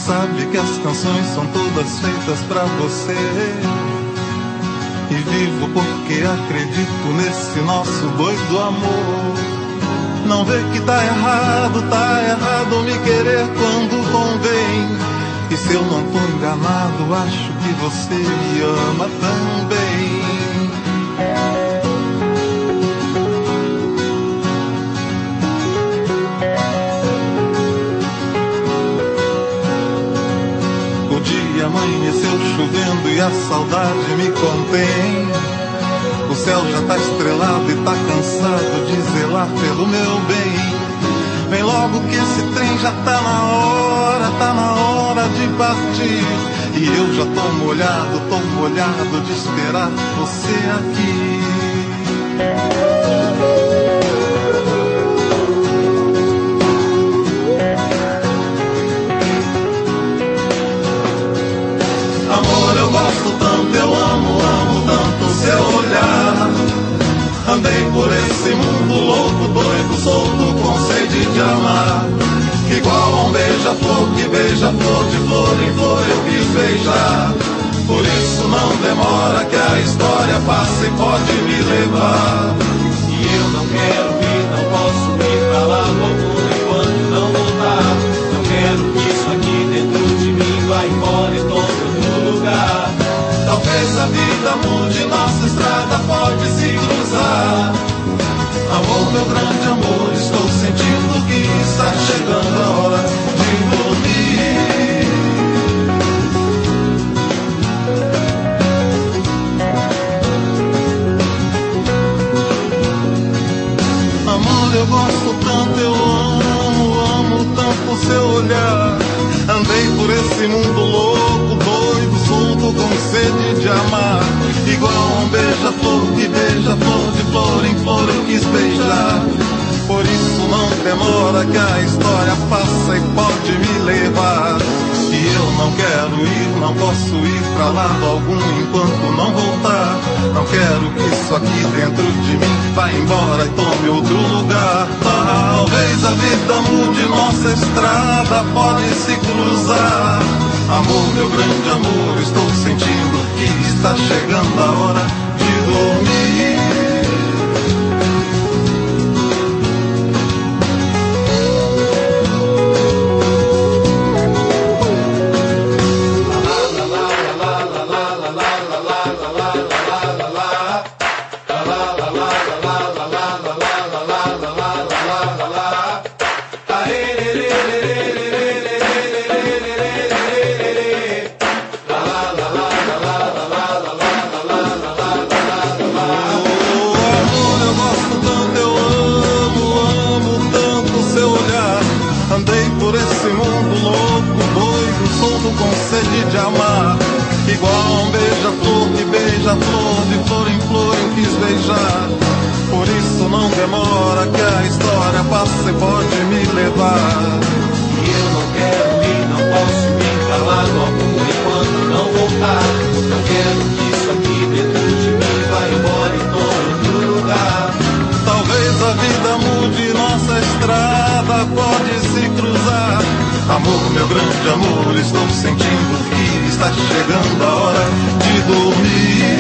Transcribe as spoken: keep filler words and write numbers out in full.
sabe que as canções são todas feitas pra você. E vivo porque acredito nesse nosso doido amor. Não vê que tá errado, tá errado me querer quando convém. E se eu não tô enganado, acho que você me ama também. O dia amanheceu chovendo e a saudade me contém. O céu já tá estrelado e tá cansado de zelar pelo meu bem. Vem logo que esse trem já tá na hora, tá na hora de partir. E eu já tô molhado, tô molhado de esperar você aqui. Amor, eu gosto tanto, eu amo, amo tanto o seu olhar. Andei por esse mundo louco, doido, solto, com sede de amar. Igual a um beija-flor que beija flor, de flor em flor eu quis beijar. Por isso não demora que a história passa e pode me levar. E eu não quero ir, não posso ir pra lá algum enquanto não voltar. Não quero que isso aqui dentro de mim vá embora e tome outro lugar. Talvez a vida mude, nossa estrada pode se cruzar. Amor, meu grande amor, estou sentindo que está chegando a hora de dormir. Amor, eu gosto tanto, eu amo, amo tanto o seu olhar. Andei por esse mundo louco, doido, solto, com sede de amar. Igual um beija-flor que beija flor, de flor em flor eu quis beijar. Por isso não demora que a história passa e pode me levar. E eu não quero ir, não posso ir pra lado algum enquanto não voltar. Não quero que isso aqui dentro de mim vá embora e tome outro lugar. Talvez a vida mude, nossa estrada pode se cruzar. Amor, meu grande amor, estou sentindo que está chegando a hora de dormir. Flor de flor em flor eu quis beijar. Por isso não demora que a história passa e pode me levar. E eu não quero ir, não posso ir pra lado algum enquanto não voltar. Não quero que isso aqui dentro de mim vá embora e tome outro lugar. Talvez a vida mude, nossa estrada pode se cruzar. Amor, meu grande amor, estou sentindo que está chegando a hora de dormir.